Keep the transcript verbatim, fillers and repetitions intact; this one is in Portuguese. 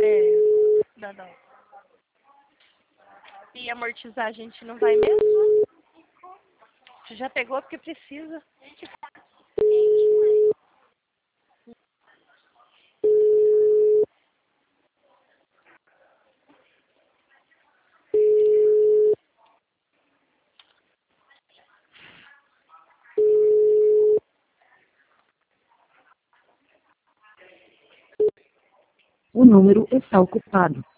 É, dá não. E amortizar a gente não vai mesmo? Você já pegou porque precisa. O número está ocupado.